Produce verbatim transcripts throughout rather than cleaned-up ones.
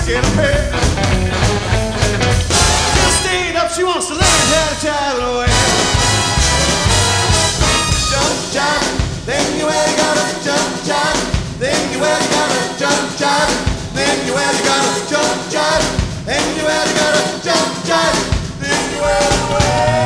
get a pair. Just stayed up, she wants to learn how to jive it away. Jump, jive, then you well gotta jump, jive, then you well gotta jump, jive, then you well gotta jump, jive, then you well gotta jump, jive, then you well away.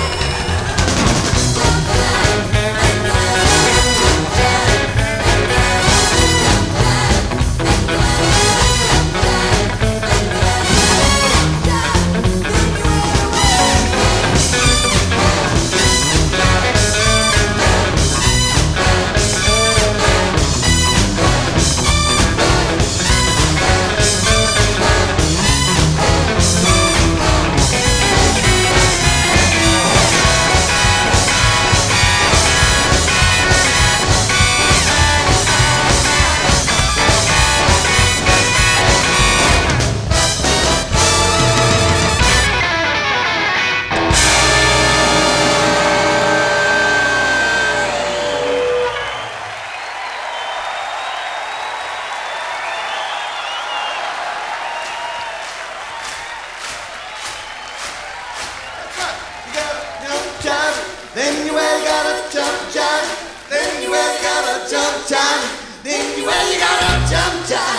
Then you well gotta jump, jive. Then you well gotta jump, jive. Then you well you gotta jump, jive.